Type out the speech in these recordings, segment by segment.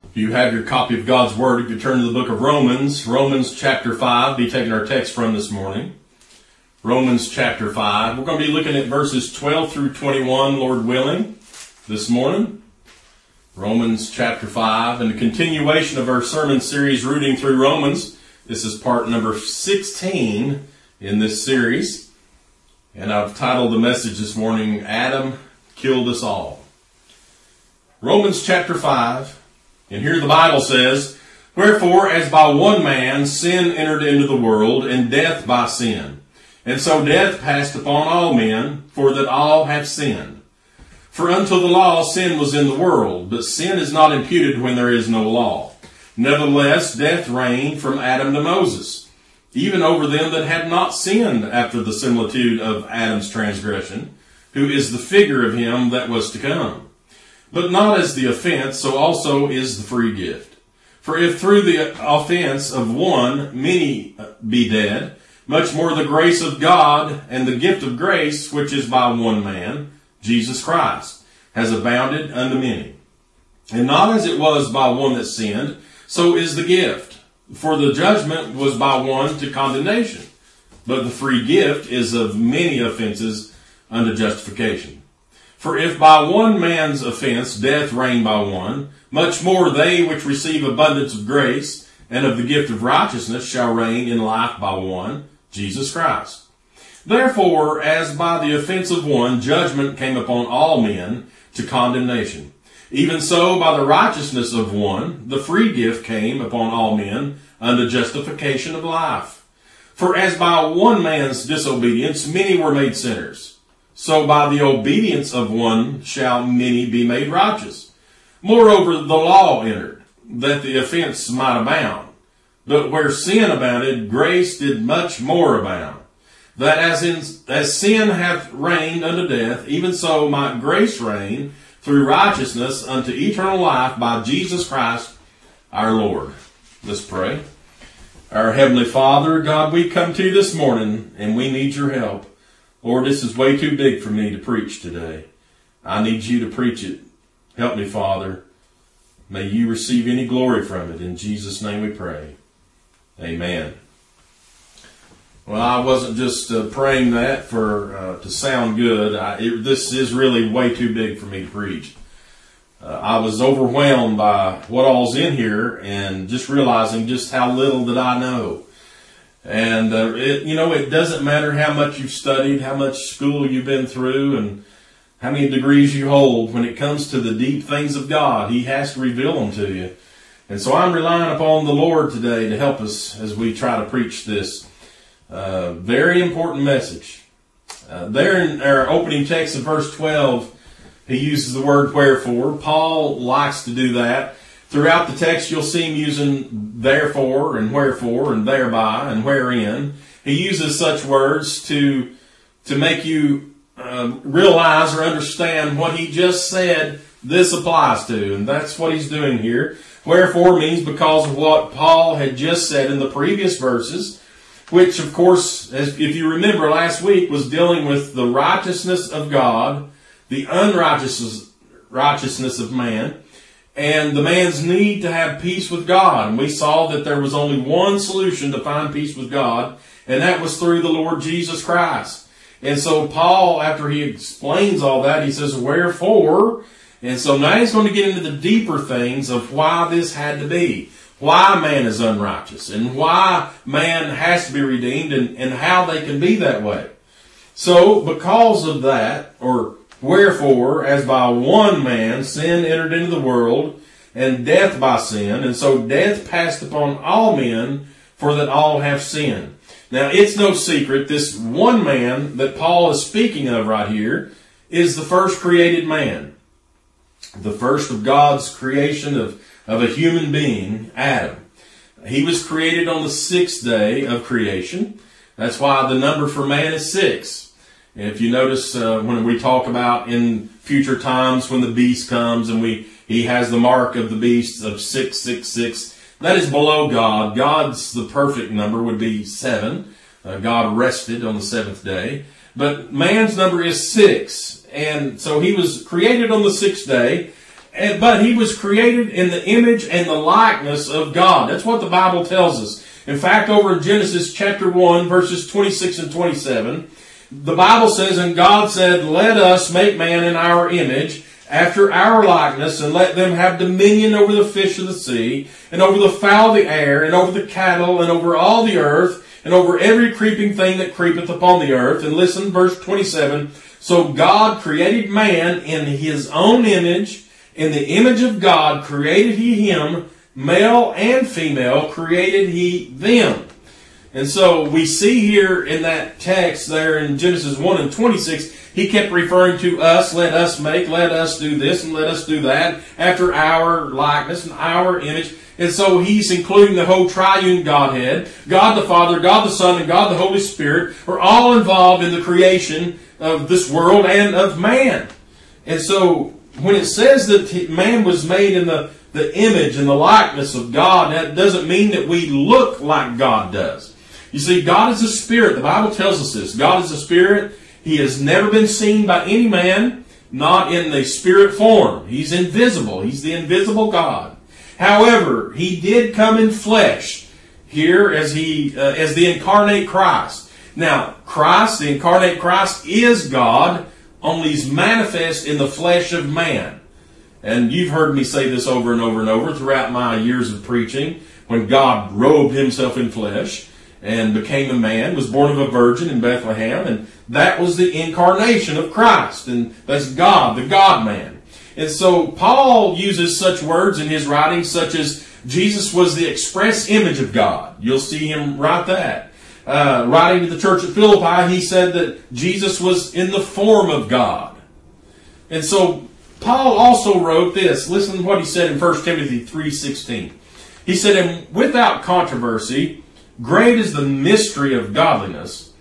If you have your copy of God's Word, if you turn to the book of Romans, Romans chapter 5, be taking our text from this morning. Romans chapter 5. We're going to be looking at verses 12 through 21, Lord willing, this morning. Romans chapter 5, and a continuation of our sermon series, Rooting Through Romans. This is part number 16 in this series. And I've titled the message this morning, Adam Killed Us All. Romans chapter 5. And here the Bible says, Wherefore, as by one man sin entered into the world, and death by sin. And so death passed upon all men, for that all have sinned. For unto the law sin was in the world, but sin is not imputed when there is no law. Nevertheless, death reigned from Adam to Moses, even over them that had not sinned after the similitude of Adam's transgression, who is the figure of him that was to come. But not as the offense, so also is the free gift. For if through the offense of one many be dead, much more the grace of God and the gift of grace, which is by one man, Jesus Christ, has abounded unto many. And not as it was by one that sinned, so is the gift. For the judgment was by one to condemnation, but the free gift is of many offenses unto justification. For if by one man's offense death reigned by one, much more they which receive abundance of grace and of the gift of righteousness shall reign in life by one, Jesus Christ. Therefore, as by the offense of one judgment came upon all men to condemnation, even so by the righteousness of one the free gift came upon all men unto justification of life. For as by one man's disobedience many were made sinners, so by the obedience of one shall many be made righteous. Moreover, the law entered, that the offense might abound. But where sin abounded, grace did much more abound. That as sin hath reigned unto death, even so might grace reign through righteousness unto eternal life by Jesus Christ our Lord. Let's pray. Our Heavenly Father, God, we come to you this morning, and we need your help. Lord, this is way too big for me to preach today. I need you to preach it. Help me, Father. May you receive any glory from it. In Jesus' name we pray. Amen. Well, I wasn't just praying that for to sound good. This is really way too big for me to preach. I was overwhelmed by what all's in here and just realizing just how little that I know. And, it doesn't matter how much you've studied, how much school you've been through, and how many degrees you hold. When it comes to the deep things of God, He has to reveal them to you. And so I'm relying upon the Lord today to help us as we try to preach this very important message. There in our opening text of verse 12, he uses the word wherefore. Paul likes to do that. Throughout the text, you'll see him using therefore and wherefore and thereby and wherein. He uses such words to make you realize or understand what he just said this applies to. And that's what he's doing here. Wherefore means because of what Paul had just said in the previous verses, which, of course, if you remember last week, was dealing with the righteousness of God, the unrighteousness of man, and the man's need to have peace with God. And we saw that there was only one solution to find peace with God, and that was through the Lord Jesus Christ. And so Paul, after he explains all that, he says, wherefore? And so now he's going to get into the deeper things of why this had to be. Why man is unrighteous, and why man has to be redeemed, and how they can be that way. So because of that, or wherefore, as by one man sin entered into the world, and death by sin, and so death passed upon all men, for that all have sinned. Now, it's no secret, this one man that Paul is speaking of right here is the first created man. The first of God's creation of a human being, Adam. He was created on the sixth day of creation. That's why the number for man is 6. And if you notice when we talk about in future times when the beast comes and he has the mark of the beast of 666, that is below God. God's the perfect number would be 7. God rested on the seventh day. But man's number is 6. And so he was created on the sixth day. But he was created in the image and the likeness of God. That's what the Bible tells us. In fact, over in Genesis chapter 1, verses 26 and 27, the Bible says, "And God said, Let us make man in our image, after our likeness, and let them have dominion over the fish of the sea, and over the fowl of the air, and over the cattle, and over all the earth, and over every creeping thing that creepeth upon the earth." And listen, verse 27, "So God created man in his own image. In the image of God created he him, male and female created he them." And so we see here in that text there in Genesis 1 and 26, he kept referring to us, let us make, let us do this and let us do that, after our likeness and our image. And so he's including the whole triune Godhead. God the Father, God the Son, and God the Holy Spirit are all involved in the creation of this world and of man. And so when it says that man was made in the image and the likeness of God, that doesn't mean that we look like God does. You see, God is a spirit. The Bible tells us this. God is a spirit. He has never been seen by any man, not in the spirit form. He's invisible. He's the invisible God. However, he did come in flesh here as the incarnate Christ. Now, Christ, the incarnate Christ, is God, only he's manifest in the flesh of man. And you've heard me say this over and over and over throughout my years of preaching, when God robed himself in flesh and became a man, was born of a virgin in Bethlehem, and that was the incarnation of Christ, and that's God, the God-man. And so Paul uses such words in his writings, such as Jesus was the express image of God. You'll see him write that. Writing to the church at Philippi, he said that Jesus was in the form of God. And so Paul also wrote this. Listen to what he said in 1 Timothy 3:16. He said, "And without controversy, great is the mystery of godliness.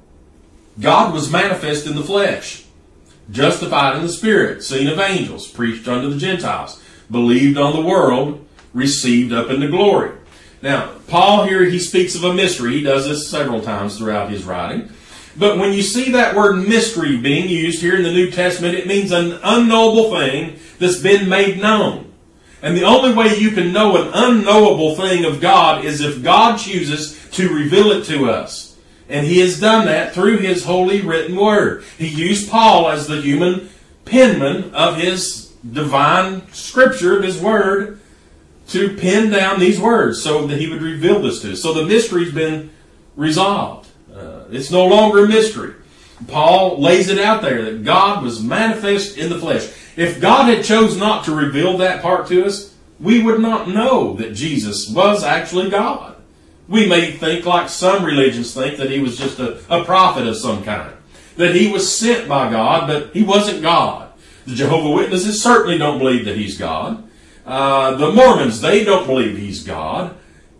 God was manifest in the flesh, justified in the Spirit, seen of angels, preached unto the Gentiles, believed on the world, received up into glory." Now, Paul here, he speaks of a mystery. He does this several times throughout his writing. But when you see that word mystery being used here in the New Testament, it means an unknowable thing that's been made known. And the only way you can know an unknowable thing of God is if God chooses to reveal it to us. And he has done that through his holy written word. He used Paul as the human penman of his divine scripture, of his word, to pen down these words so that he would reveal this to us. So the mystery's been resolved. It's no longer a mystery. Paul lays it out there that God was manifest in the flesh. If God had chose not to reveal that part to us, we would not know that Jesus was actually God. We may think, like some religions think, that he was just a prophet of some kind, that he was sent by God, but he wasn't God. The Jehovah's Witnesses certainly don't believe that he's God. The Mormons, they don't believe he's God.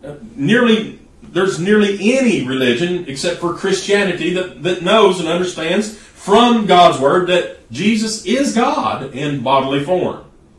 There's nearly any religion except for Christianity that knows and understands from God's Word that Jesus is God in bodily form.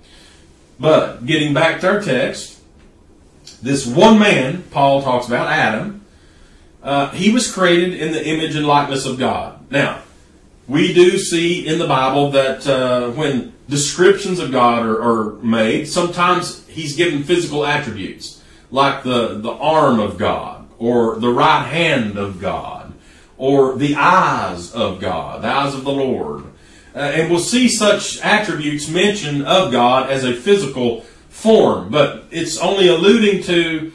But getting back to our text, this one man, Paul talks about, Adam, he was created in the image and likeness of God. Now, we do see in the Bible that when descriptions of God are made, sometimes he's given physical attributes, like the arm of God, or the right hand of God, or the eyes of God, the eyes of the Lord. And we'll see such attributes mentioned of God as a physical form, but it's only alluding to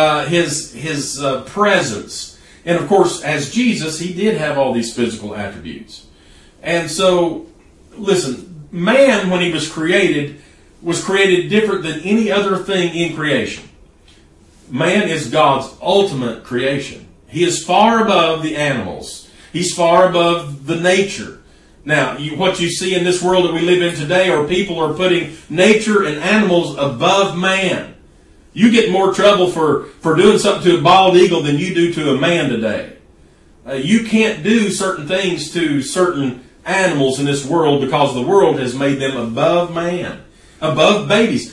his presence. And of course, as Jesus, he did have all these physical attributes. And so, listen, man, when he was created different than any other thing in creation. Man is God's ultimate creation. He is far above the animals. He's far above the nature. Now, what you see in this world that we live in today are people are putting nature and animals above man. You get more trouble for doing something to a bald eagle than you do to a man today. You can't do certain things to certain animals in this world because the world has made them above man. Above babies.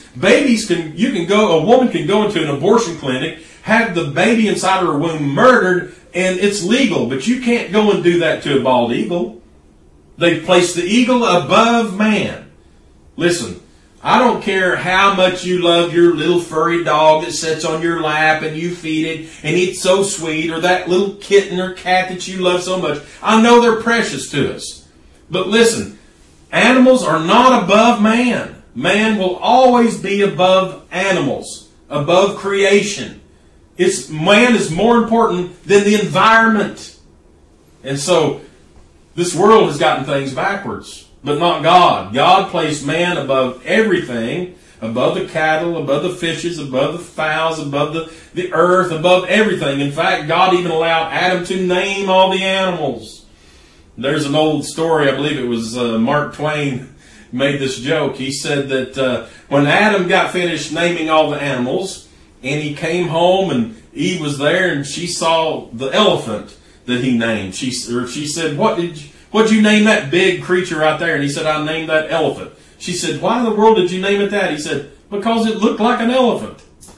A woman can go into an abortion clinic, have the baby inside her womb murdered, and it's legal, but you can't go and do that to a bald eagle. They've placed the eagle above man. Listen, I don't care how much you love your little furry dog that sits on your lap and you feed it and it's so sweet, or that little kitten or cat that you love so much. I know they're precious to us. But listen, animals are not above man. Man will always be above animals, above creation. Man is more important than the environment. And so this world has gotten things backwards. But not God. God placed man above everything, above the cattle, above the fishes, above the fowls, above the earth, above everything. In fact, God even allowed Adam to name all the animals. There's an old story, I believe it was Mark Twain made this joke. He said that when Adam got finished naming all the animals, and he came home and Eve was there and she saw the elephant that he named. She said, What'd you name that big creature out there? And he said, I named that elephant. She said, why in the world did you name it that? He said, because it looked like an elephant.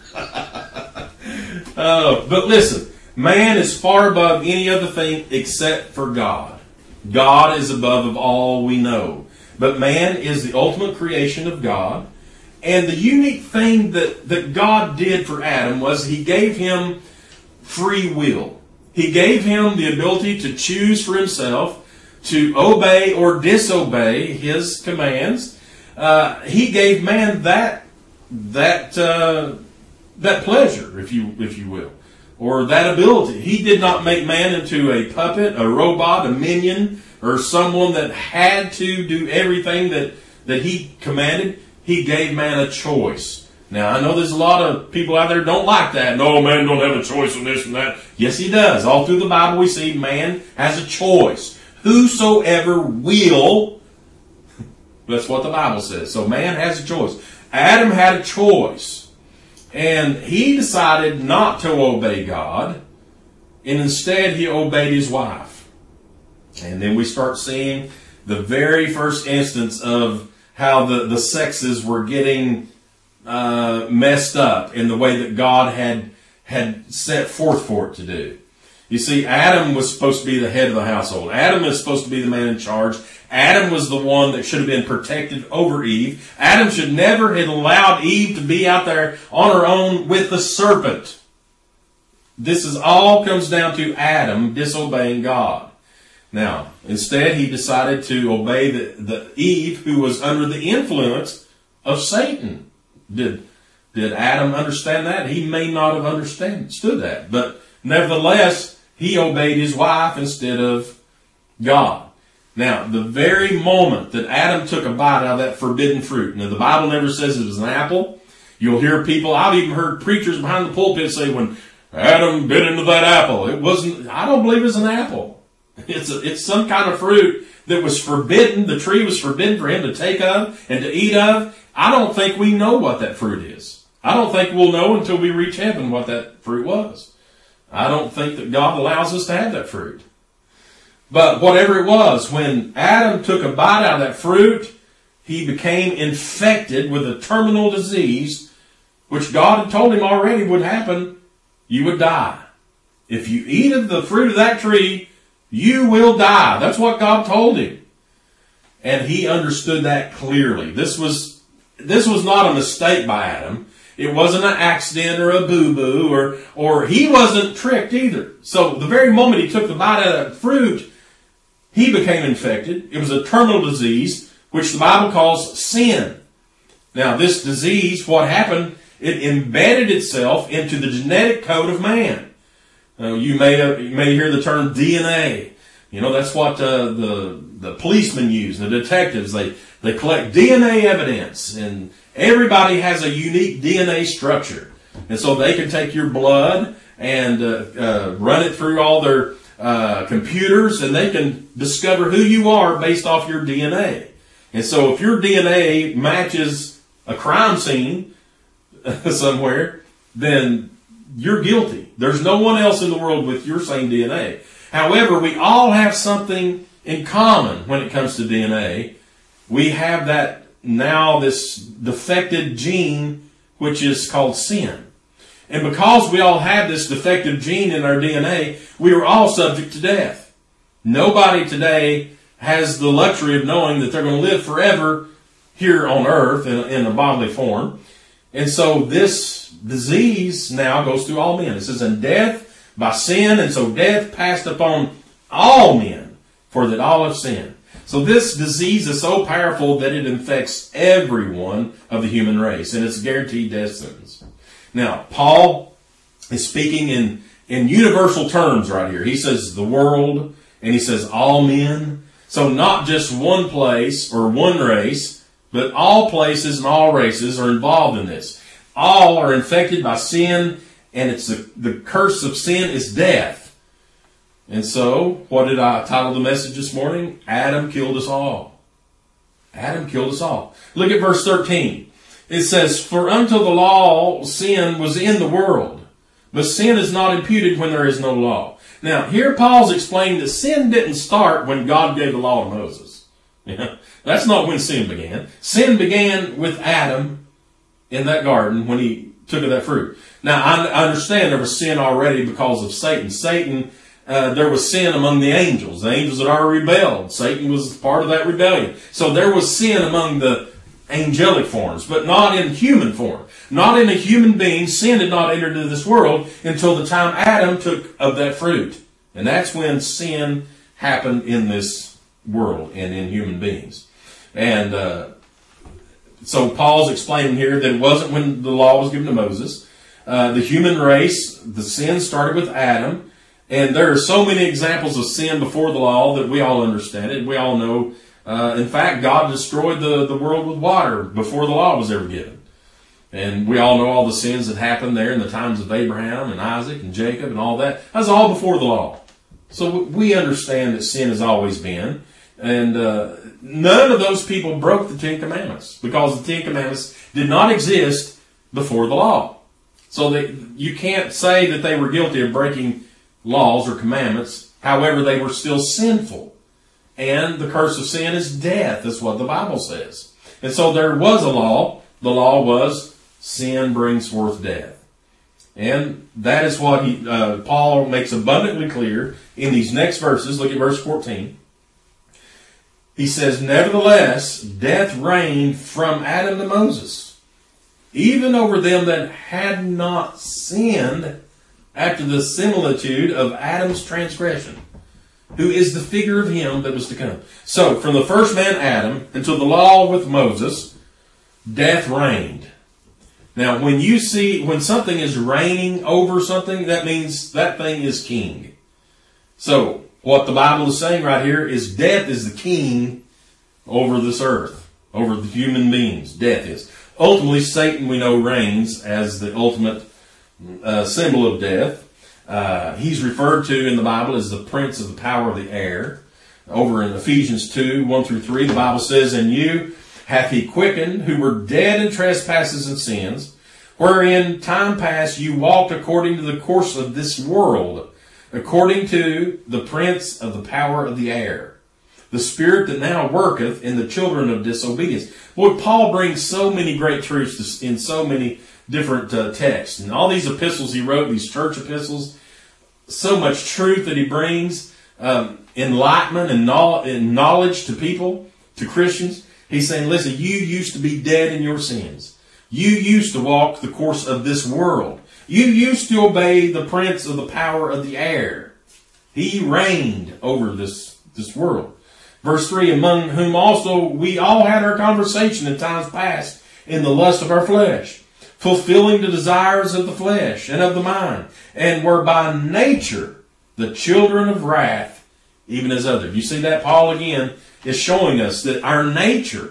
But listen, man is far above any other thing except for God. God is above of all we know. But man is the ultimate creation of God. And the unique thing that God did for Adam was he gave him free will. He gave him the ability to choose for himself, to obey or disobey his commands. He gave man that pleasure, if you will, or that ability. He did not make man into a puppet, a robot, a minion, or someone that had to do everything that he commanded. He gave man a choice. Now, I know there's a lot of people out there that don't like that. No, man don't have a choice on this and that. Yes, he does. All through the Bible we see man has a choice. Whosoever will, that's what the Bible says. So man has a choice. Adam had a choice. And he decided not to obey God. And instead he obeyed his wife. And then we start seeing the very first instance of how the sexes were getting messed up in the way that God had set forth for it to do. You see, Adam was supposed to be the head of the household. Adam is supposed to be the man in charge. Adam was the one that should have been protected over Eve. Adam should never have allowed Eve to be out there on her own with the serpent. This is all comes down to Adam disobeying God. Now, instead, he decided to obey the Eve who was under the influence of Satan. Did Adam understand that? He may not have understood that. But nevertheless, he obeyed his wife instead of God. Now, the very moment that Adam took a bite out of that forbidden fruit, now the Bible never says it was an apple. You'll hear people, I've even heard preachers behind the pulpit say when Adam bit into that apple, I don't believe it's an apple. It's some kind of fruit that was forbidden. The tree was forbidden for him to take of and to eat of. I don't think we know what that fruit is. I don't think we'll know until we reach heaven what that fruit was. I don't think that God allows us to have that fruit. But whatever it was, when Adam took a bite out of that fruit, he became infected with a terminal disease, which God had told him already would happen. You would die. If you eat of the fruit of that tree, you will die. That's what God told him. And he understood that clearly. This was not a mistake by Adam. It wasn't an accident or a boo-boo, or he wasn't tricked either. So the very moment he took the bite out of that fruit, he became infected. It was a terminal disease, which the Bible calls sin. Now this disease, what happened, it embedded itself into the genetic code of man. You may hear the term DNA. You know, that's what the policemen use, the detectives. They collect DNA evidence, and everybody has a unique DNA structure. And so they can take your blood and run it through all their computers, and they can discover who you are based off your DNA. And so if your DNA matches a crime scene somewhere, then you're guilty. There's no one else in the world with your same DNA. However, we all have something in common when it comes to DNA. We have this defective gene, which is called sin. And because we all have this defective gene in our DNA, we are all subject to death. Nobody today has the luxury of knowing that they're going to live forever here on earth in a bodily form. And so this disease now goes through all men. It says, in death by sin, and so death passed upon all men, for that all have sinned. So this disease is so powerful that it infects everyone of the human race, and it's a guaranteed death sentence. Now, Paul is speaking in universal terms right here. He says the world, and he says all men. So not just one place or one race, but all places and all races are involved in this. All are infected by sin, and it's the curse of sin is death. And so, what did I title the message this morning? Adam killed us all. Adam killed us all. Look at verse 13. It says, for unto the law sin was in the world, but sin is not imputed when there is no law. Now, here Paul's explaining that sin didn't start when God gave the law to Moses. That's not when sin began. Sin began with Adam in that garden when he took of that fruit. Now, I understand there was sin already because of Satan. There was sin among the angels. The angels had already rebelled. Satan was part of that rebellion. So there was sin among the angelic forms, but not in human form. Not in a human being. Sin had not entered into this world until the time Adam took of that fruit. And that's when sin happened in this world and in human beings. And so Paul's explaining here that it wasn't when the law was given to Moses. The human race, the sin started with Adam. And there are so many examples of sin before the law that we all understand it. We all know. In fact, God destroyed the world with water before the law was ever given. And we all know all the sins that happened there in the times of Abraham and Isaac and Jacob and all that. That's all before the law. So we understand that sin has always been. And none of those people broke the Ten Commandments because the Ten Commandments did not exist before the law. So you can't say that they were guilty of breaking laws or commandments. However, they were still sinful. And the curse of sin is death. That's what the Bible says. And so there was a law. The law was sin brings forth death. And that is what Paul makes abundantly clear in these next verses. Look at verse 14. He says, nevertheless, death reigned from Adam to Moses, even over them that had not sinned, after the similitude of Adam's transgression, who is the figure of him that was to come. So, from the first man Adam until the law with Moses, death reigned. Now, when something is reigning over something, that means that thing is king. So, what the Bible is saying right here is death is the king over this earth, over the human beings. Death is. Ultimately, Satan, we know, reigns as the ultimate symbol of death. He's referred to in the Bible as the prince of the power of the air. Over in Ephesians 2, 1 through 3, the Bible says, and you hath he quickened, who were dead in trespasses and sins, wherein time past you walked according to the course of this world, according to the prince of the power of the air, the spirit that now worketh in the children of disobedience. Boy, Paul brings so many great truths in so many different texts. And all these epistles he wrote, these church epistles, so much truth that he brings, enlightenment and knowledge to people, to Christians. He's saying, listen, you used to be dead in your sins. You used to walk the course of this world. You used to obey the prince of the power of the air. He reigned over this world. Verse 3, among whom also we all had our conversation in times past in the lust of our flesh, fulfilling the desires of the flesh and of the mind, and were by nature the children of wrath, even as others. You see that? Paul again is showing us that our nature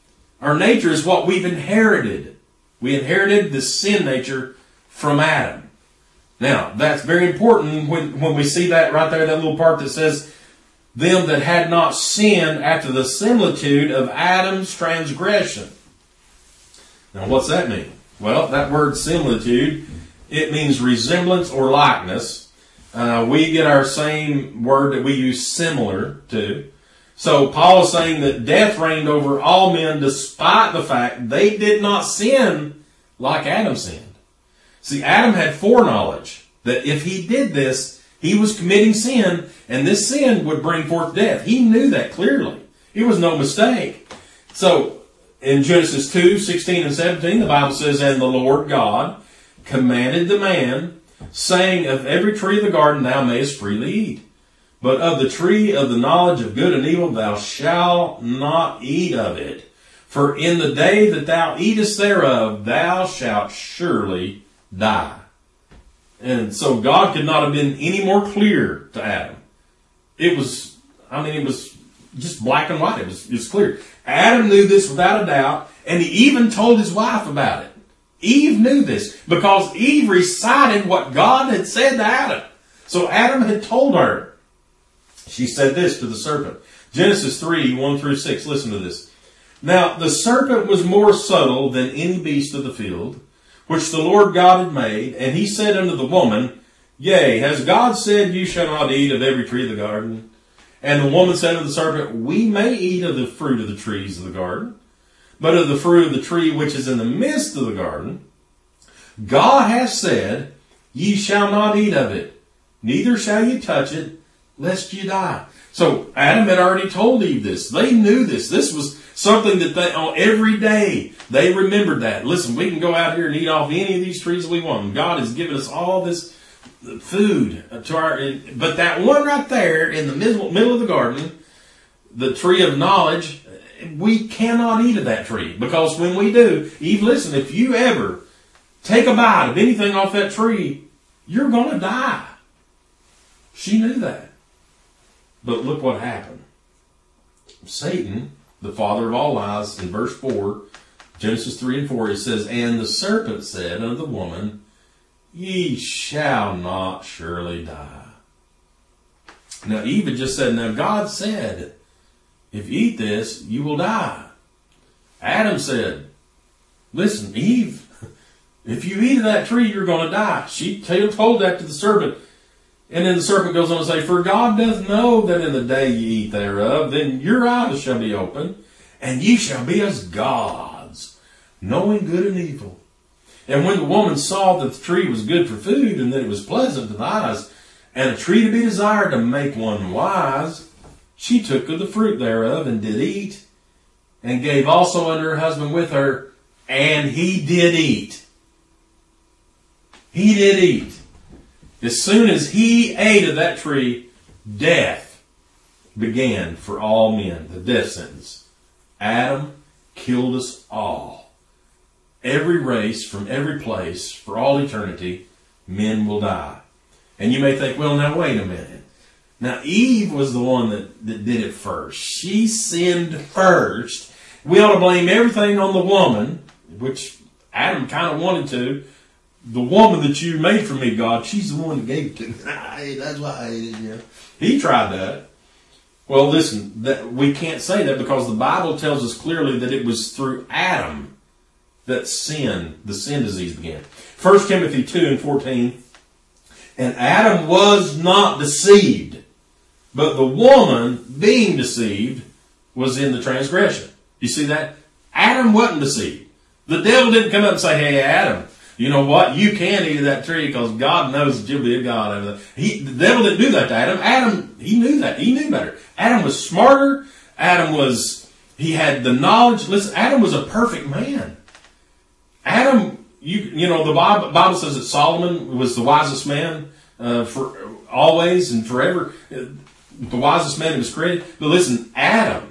is what we've inherited. We inherited the sin nature from Adam. Now, that's very important when we see that right there, that little part that says, them that had not sinned after the similitude of Adam's transgression. Now, what's that mean? Well, that word similitude, it means resemblance or likeness. We get our same word that we use similar to. So Paul is saying that death reigned over all men despite the fact they did not sin like Adam sinned. See, Adam had foreknowledge that if he did this, he was committing sin, and this sin would bring forth death. He knew that clearly. It was no mistake. So In Genesis 2:16 and 17, the Bible says, "And the Lord God commanded the man, saying, Of every tree of the garden thou mayest freely eat. But of the tree of the knowledge of good and evil thou shalt not eat of it. For in the day that thou eatest thereof, thou shalt surely die." And so God could not have been any more clear to Adam. It was just black and white. It was clear. Adam knew this without a doubt, and he even told his wife about it. Eve knew this because Eve recited what God had said to Adam. So Adam had told her. She said this to the serpent. Genesis 3:1-6. Listen to this. "Now the serpent was more subtle than any beast of the field, which the Lord God had made. And he said unto the woman, Yea, has God said, You shall not eat of every tree of the garden? And the woman said unto the serpent, We may eat of the fruit of the trees of the garden, but of the fruit of the tree which is in the midst of the garden, God hath said, Ye shall not eat of it, neither shall ye touch it, lest ye die." So Adam had already told Eve this. They knew this. This was something that they, on every day, they remembered that. Listen, we can go out here and eat off any of these trees we want. And God has given us all this food but that one right there in the middle of the garden, the tree of knowledge, we cannot eat of that tree. Because when we do, Eve, listen, if you ever take a bite of anything off that tree, you're going to die. She knew that. But look what happened. Satan, the father of all lies, in verse 4, Genesis 3:4, it says, "And the serpent said unto the woman, Ye shall not surely die." Now Eve had just said, now God said, if you eat this, you will die. Adam said, listen, Eve, if you eat of that tree, you're going to die. She told that to the serpent. And then the serpent goes on to say, "For God doth know that in the day ye eat thereof, then your eyes shall be opened, and ye shall be as gods, knowing good and evil." And when the woman saw that the tree was good for food, and that it was pleasant to the eyes, and a tree to be desired to make one wise, she took of the fruit thereof, and did eat, and gave also unto her husband with her, and he did eat. He did eat. As soon as he ate of that tree, death began for all men, the death sentence. Adam killed us all. Every race from every place, for all eternity, men will die. And you may think, well, now wait a minute. Now Eve was the one that did it first. She sinned first. We ought to blame everything on the woman, which Adam kind of wanted to. The woman that you made for me, God, she's the one that gave it to me. That's why I ate it. Yeah. He tried that. Well, listen, we can't say that because the Bible tells us clearly that it was through Adam that the sin disease began. 1 Timothy 2:14, "And Adam was not deceived, but the woman, being deceived, was in the transgression." You see that? Adam wasn't deceived. The devil didn't come up and say, "Hey, Adam, you know what? You can eat of that tree because God knows that you'll be a God." The devil didn't do that to Adam. Adam, he knew that. He knew better. Adam was smarter. He had the knowledge. Listen, Adam was a perfect man. Adam, the Bible says that Solomon was the wisest man for always and forever. The wisest man that was created. But listen, Adam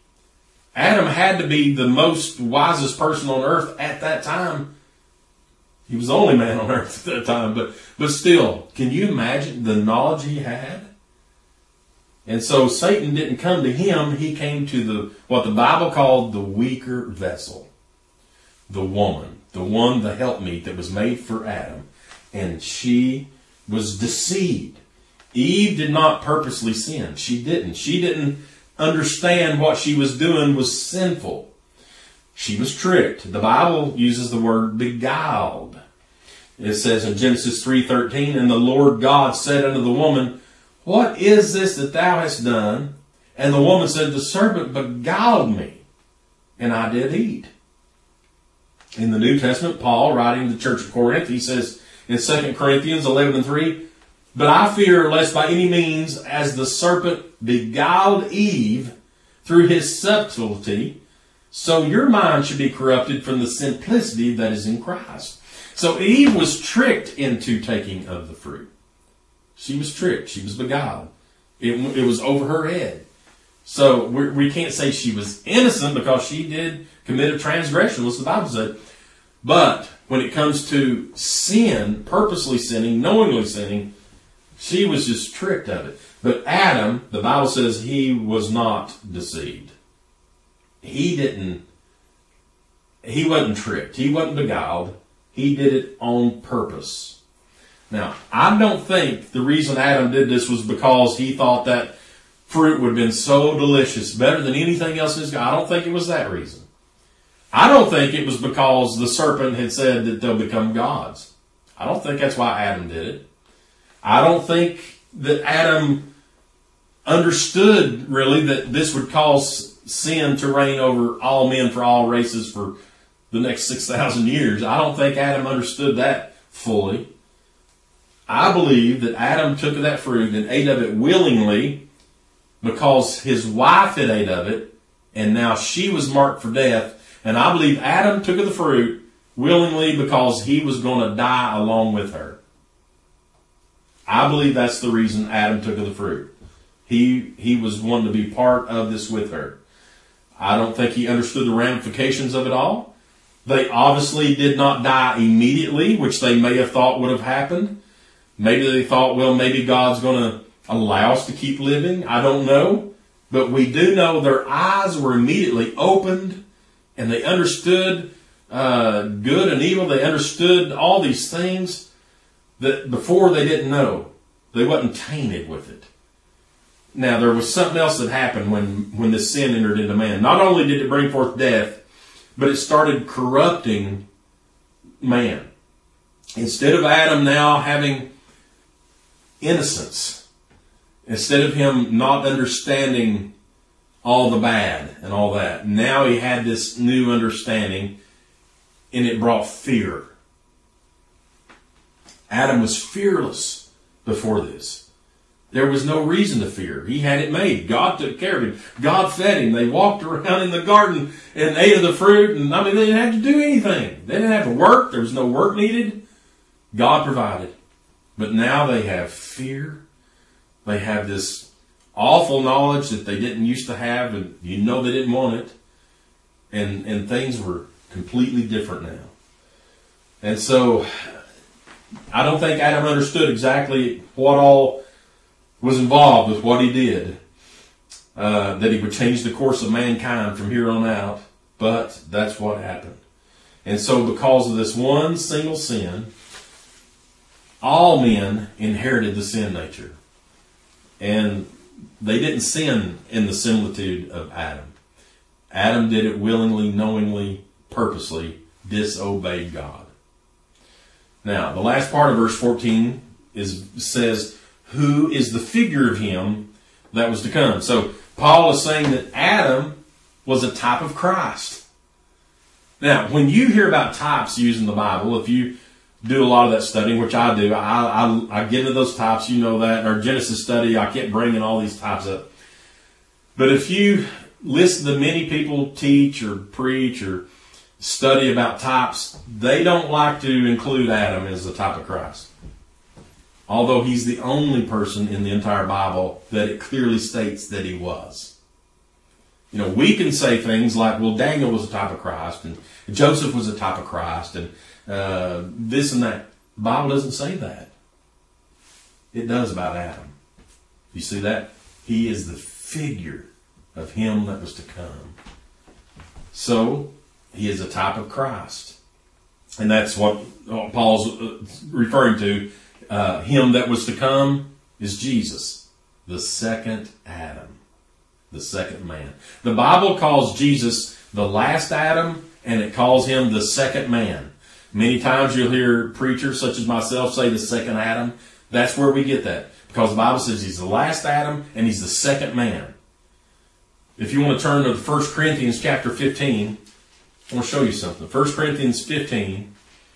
had to be the most wisest person on earth at that time. He was the only man on earth at that time, but still, can you imagine the knowledge he had? And so Satan didn't come to him, he came to what the Bible called the weaker vessel. The woman, the helpmeet that was made for Adam. And she was deceived. Eve did not purposely sin. She didn't. She didn't understand what she was doing was sinful. She was tricked. The Bible uses the word beguiled. It says in Genesis 3:13, "And the Lord God said unto the woman, What is this that thou hast done? And the woman said, The serpent beguiled me, and I did eat." In the New Testament, Paul, writing to the church of Corinth, he says in 2 Corinthians 11:3, "But I fear lest by any means, as the serpent beguiled Eve through his subtlety, So your mind should be corrupted from the simplicity that is in Christ. So Eve was tricked into taking of the fruit. She was tricked. She was beguiled. It was over her head. So we can't say she was innocent because she did commit a transgression, as the Bible said. But when it comes to sin, purposely sinning, knowingly sinning, she was just tricked of it. But Adam, the Bible says he was not deceived. He wasn't tricked. He wasn't beguiled. He did it on purpose. Now, I don't think the reason Adam did this was because he thought that fruit would have been so delicious, better than anything else in his garden. I don't think it was that reason. I don't think it was because the serpent had said that they'll become gods. I don't think that's why Adam did it. I don't think that Adam understood, really, that this would cause sin to reign over all men for all races for the next 6,000 years. I don't think Adam understood that fully. I believe that Adam took of that fruit and ate of it willingly because his wife had ate of it, and now she was marked for death. And I believe Adam took of the fruit willingly because he was going to die along with her. I believe that's the reason Adam took of the fruit. He was wanting to be part of this with her. I don't think he understood the ramifications of it all. They obviously did not die immediately, which they may have thought would have happened. Maybe they thought, well, maybe God's going to allow us to keep living. I don't know. But we do know their eyes were immediately opened, and they understood good and evil. They understood all these things that before they didn't know. They wasn't tainted with it. Now, there was something else that happened when this sin entered into man. Not only did it bring forth death, but it started corrupting man. Instead of Adam now having innocence, instead of him not understanding all the bad and all that, now he had this new understanding, and it brought fear. Adam was fearless before this. There was no reason to fear. He had it made. God took care of him. God fed him. They walked around in the garden and ate of the fruit. And they didn't have to do anything. They didn't have to work. There was no work needed. God provided. But now they have fear. They have this awful knowledge that they didn't used to have, and they didn't want it. And things were completely different now. And so I don't think Adam understood exactly what all was involved with what he did, that he would change the course of mankind from here on out, but that's what happened. And so because of this one single sin, all men inherited the sin nature. And they didn't sin in the similitude of Adam. Adam did it willingly, knowingly, purposely, disobeyed God. Now, the last part of verse 14 says, who is the figure of him that was to come. So Paul is saying that Adam was a type of Christ. Now, when you hear about types used in the Bible, if you do a lot of that studying, which I do, I get into those types, you know that. In our Genesis study, I kept bringing all these types up. But if you listen to many people teach or preach or study about types, they don't like to include Adam as the type of Christ. Although he's the only person in the entire Bible that it clearly states that he was. We can say things like, well, Daniel was a type of Christ, and Joseph was a type of Christ, and this and that. The Bible doesn't say that. It does about Adam. You see that? He is the figure of him that was to come. So, he is a type of Christ. And that's what Paul's referring to. Him that was to come is Jesus, the second Adam, the second man. The Bible calls Jesus the last Adam, and it calls him the second man. Many times you'll hear preachers such as myself say the second Adam. That's where we get that, because the Bible says he's the last Adam and he's the second man. If you want to turn to 1 Corinthians chapter 15, I want to show you something. 1 Corinthians 15.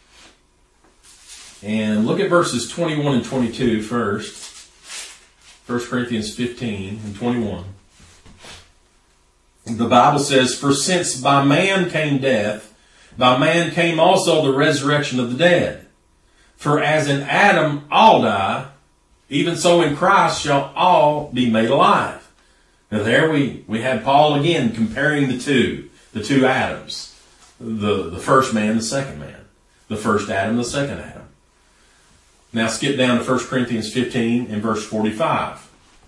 And look at verses 21 and 22 first. 1 Corinthians 15 and 21. The Bible says, "For since by man came death, by man came also the resurrection of the dead. For as in Adam all die, even so in Christ shall all be made alive." Now there we had Paul again comparing the two Adams. The first man, the second man. The first Adam, the second Adam. Now skip down to 1 Corinthians 15 and verse 45.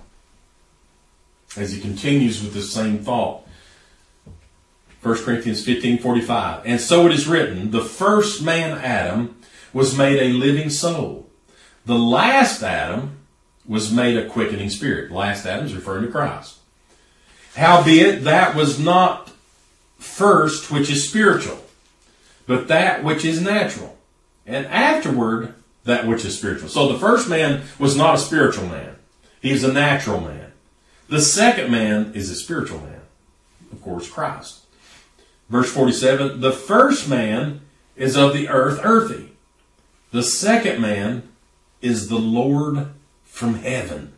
As he continues with the same thought. 1 Corinthians 15:45. "And so it is written, the first man Adam was made a living soul. The last Adam was made a quickening spirit." Last Adam is referring to Christ. "Howbeit that was not first which is spiritual, but that which is natural. And afterward that which is spiritual." So the first man was not a spiritual man. He was a natural man. The second man is a spiritual man. Of course, Christ. Verse 47, "The first man is of the earth, earthy. The second man is the Lord from heaven."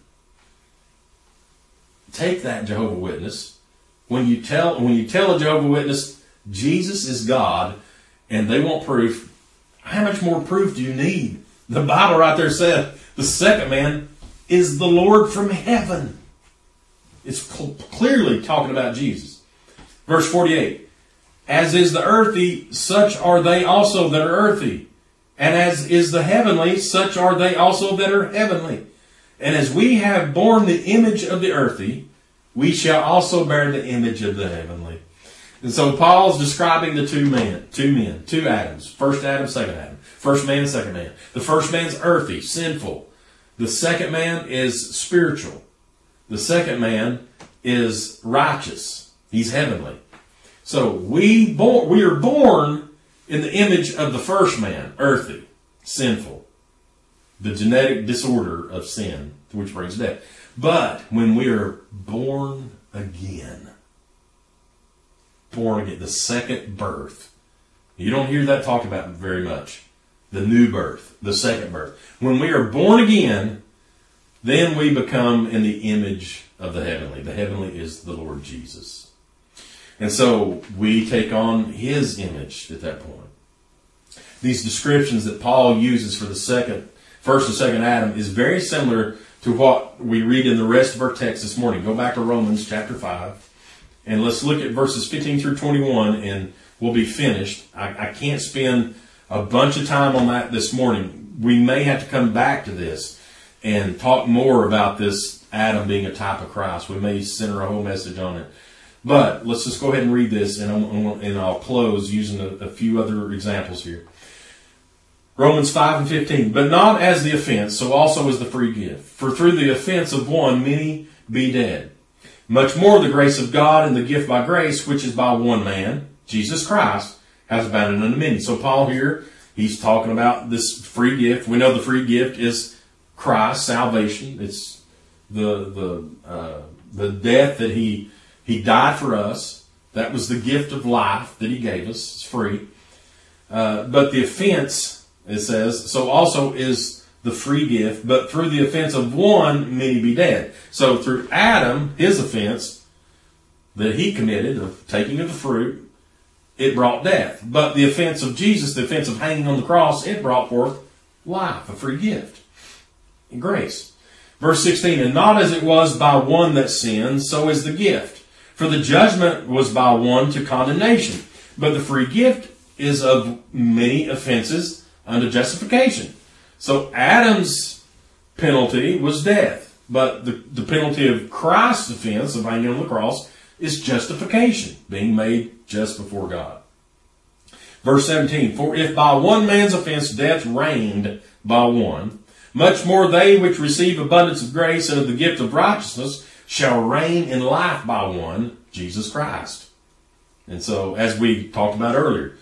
Take that, Jehovah's Witness. When you tell a Jehovah's Witness Jesus is God and they want proof, how much more proof do you need? The Bible right there said the second man is the Lord from heaven. It's clearly talking about Jesus. Verse 48, "As is the earthy, such are they also that are earthy. And as is the heavenly, such are they also that are heavenly. And as we have borne the image of the earthy, we shall also bear the image of the heavenly." And so Paul's describing the two men, two Adams. First Adam, second Adam. First man, second man. The first man's earthy, sinful. The second man is spiritual. The second man is righteous. He's heavenly. So we are born in the image of the first man, earthy, sinful. The genetic disorder of sin, which brings death. But when we are born again, the second birth, you don't hear that talked about very much. The new birth, the second birth. When we are born again, then we become in the image of the heavenly. The heavenly is the Lord Jesus. And so we take on his image at that point. These descriptions that Paul uses for the first and second Adam is very similar to what we read in the rest of our text this morning. Go back to Romans chapter 5 and let's look at verses 15 through 21 and we'll be finished. I can't spend a bunch of time on that this morning. We may have to come back to this and talk more about this Adam being a type of Christ. We may center a whole message on it. But let's just go ahead and read this, and I'll close using a few other examples here. Romans 5 and 15. "But not as the offense, so also is the free gift. For through the offense of one, many be dead. Much more the grace of God and the gift by grace, which is by one man, Jesus Christ, has abounded unto many." So Paul here, he's talking about this free gift. We know the free gift is Christ, salvation. It's the death that he died for us. That was the gift of life that he gave us. It's free. But the offense, it says, so also is the free gift, but through the offense of one, many be dead. So through Adam, his offense that he committed of taking of the fruit, it brought death. But the offense of Jesus, the offense of hanging on the cross, it brought forth life, a free gift and grace. Verse 16, "And not as it was by one that sinned, so is the gift. For the judgment was by one to condemnation, but the free gift is of many offenses unto justification." So Adam's penalty was death, but the penalty of Christ's offense of hanging on the cross is justification, being made just before God. Verse 17, "For if by one man's offense death reigned by one, much more they which receive abundance of grace and of the gift of righteousness shall reign in life by one, Jesus Christ." And so, as we talked about earlier,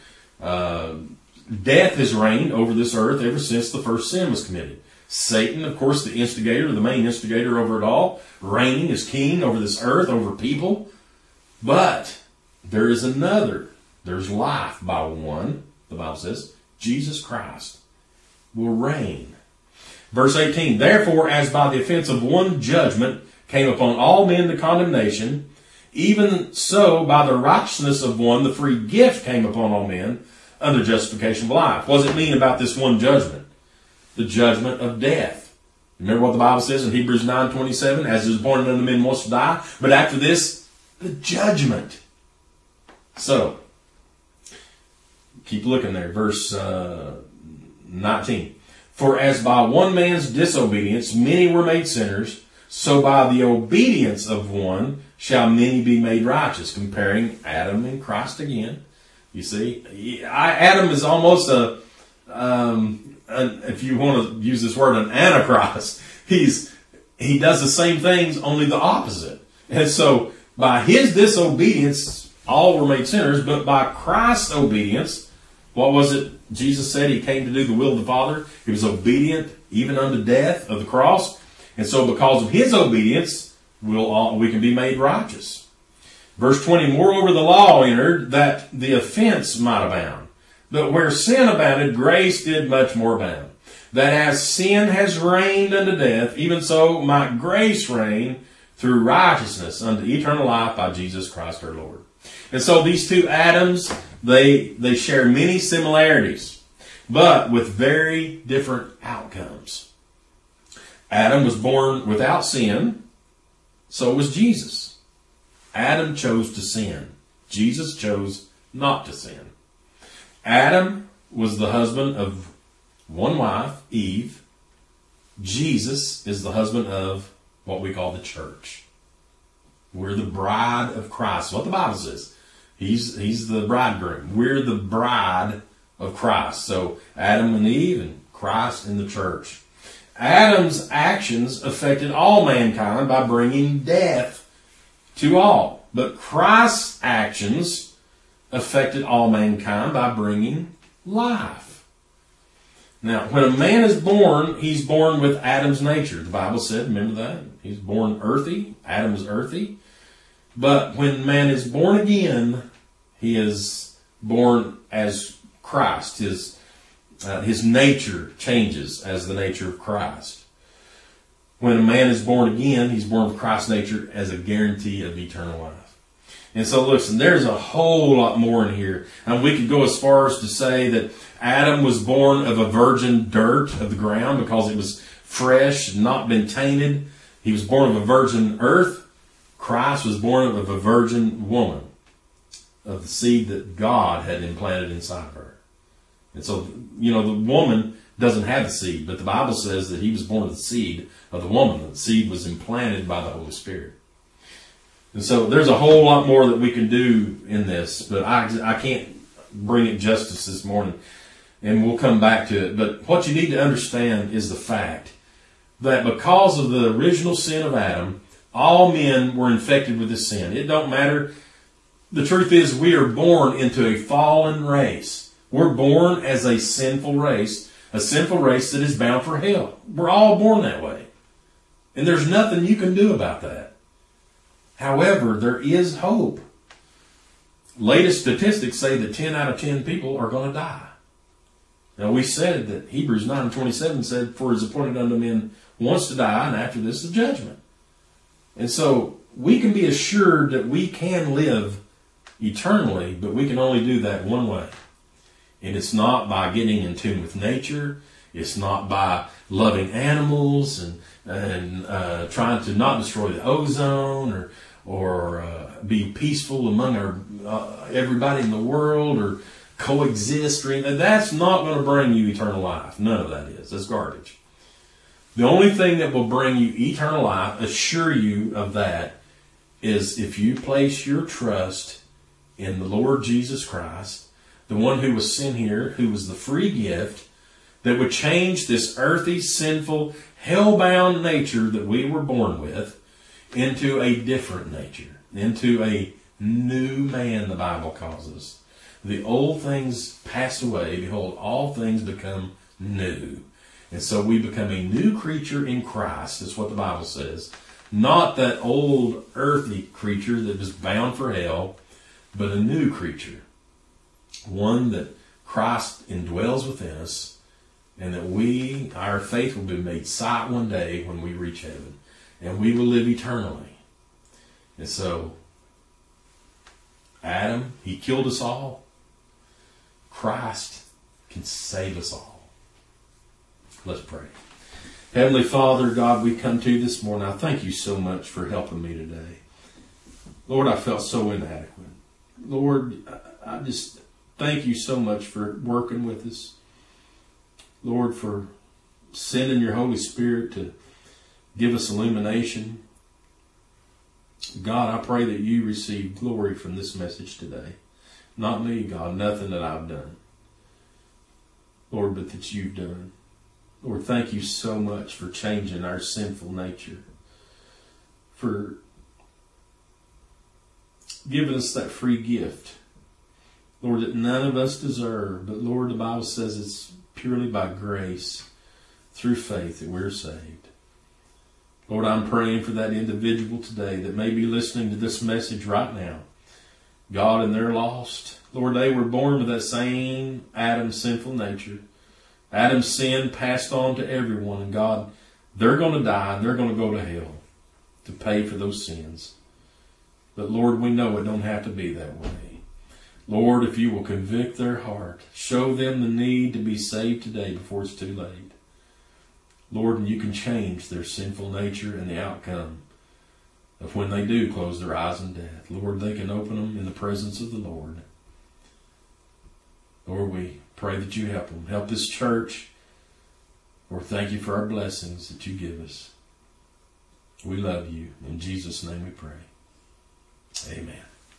death has reigned over this earth ever since the first sin was committed. Satan, of course, the instigator, the main instigator over it all, reigning as king over this earth, over people. But there is another. There's life by one, the Bible says. Jesus Christ will reign. Verse 18, "Therefore, as by the offense of one judgment came upon all men the condemnation, Even so, by the righteousness of one, the free gift came upon all men under justification of life. What does it mean about this one judgment? The judgment of death. Remember what the Bible says in Hebrews 9:27, as it is appointed unto men once to die, but after this, the judgment. So, keep looking there, verse 19. For as by one man's disobedience many were made sinners, so by the obedience of one shall many be made righteous. Comparing Adam and Christ again. You see, Adam is almost if you want to use this word, an antichrist. He does the same things, only the opposite. And so, by his disobedience, all were made sinners, but by Christ's obedience, what was it? Jesus said he came to do the will of the Father. He was obedient even unto death of the cross. And so because of his obedience, we can be made righteous. Verse 20, moreover the law entered that the offense might abound. But where sin abounded, grace did much more abound. That as sin has reigned unto death, even so might grace reign through righteousness unto eternal life by Jesus Christ our Lord. And so these two Adams, they share many similarities, but with very different outcomes. Adam was born without sin, so was Jesus. Adam chose to sin. Jesus chose not to sin. Adam was the husband of one wife, Eve. Jesus is the husband of what we call the church. We're the bride of Christ. What the Bible says. He's the bridegroom. We're the bride of Christ. So Adam and Eve and Christ in the church. Adam's actions affected all mankind by bringing death to all. But Christ's actions affected all mankind by bringing life. Now, when a man is born, he's born with Adam's nature. The Bible said, remember that? He's born earthy. Adam is earthy. But when man is born again, he is born as Christ. His nature changes as the nature of Christ. When a man is born again, he's born with Christ's nature as a guarantee of eternal life. And so listen, there's a whole lot more in here. And we could go as far as to say that Adam was born of a virgin dirt of the ground because it was fresh, not been tainted. He was born of a virgin earth. Christ was born of a virgin woman, of the seed that God had implanted inside of her. And so, the woman doesn't have the seed, but the Bible says that he was born of the seed of the woman. The seed was implanted by the Holy Spirit. And so there's a whole lot more that we can do in this, but I can't bring it justice this morning, and we'll come back to it. But what you need to understand is the fact that because of the original sin of Adam, all men were infected with this sin. It don't matter. The truth is we are born into a fallen race. We're born as a sinful race that is bound for hell. We're all born that way. And there's nothing you can do about that. However, there is hope. Latest statistics say that 10 out of 10 people are going to die. Now, we said that Hebrews 9:27 said, for it is appointed unto men once to die, and after this the judgment. And so, we can be assured that we can live eternally, but we can only do that one way. And it's not by getting in tune with nature. It's not by loving animals and trying to not destroy the ozone or be peaceful among everybody in the world or coexist. That's not going to bring you eternal life. None of that is. That's garbage. The only thing that will bring you eternal life, assure you of that, is if you place your trust in the Lord Jesus Christ, the one who was sent here, who was the free gift that would change this earthy, sinful, hell-bound nature that we were born with into a different nature, into a new man, the Bible calls us. The old things pass away. Behold, all things become new. And so we become a new creature in Christ, is what the Bible says. Not that old earthly creature that was bound for hell, but a new creature. One that Christ indwells within us, and that our faith will be made sight one day when we reach heaven. And we will live eternally. And so, Adam, he killed us all. Christ can save us all. Let's pray. Heavenly Father, God, we come to you this morning. I thank you so much for helping me today. Lord, I felt so inadequate. Lord, I just thank you so much for working with us. Lord, for sending your Holy Spirit to give us illumination. God, I pray that you receive glory from this message today. Not me, God, nothing that I've done. Lord, but that you've done. Lord, thank you so much for changing our sinful nature. For giving us that free gift. Lord, that none of us deserve. But Lord, the Bible says it's purely by grace, through faith, that we're saved. Lord, I'm praying for that individual today that may be listening to this message right now. God, and they're lost. Lord, they were born with that same Adam's sinful nature. Adam's sin passed on to everyone. And God, they're going to die and they're going to go to hell to pay for those sins. But Lord, we know it don't have to be that way. Lord, if you will convict their heart, show them the need to be saved today before it's too late. Lord, and you can change their sinful nature and the outcome of when they do close their eyes in death. Lord, they can open them in the presence of the Lord. Lord, we pray that you help them. Help this church. Lord, thank you for our blessings that you give us. We love you. In Jesus' name we pray. Amen.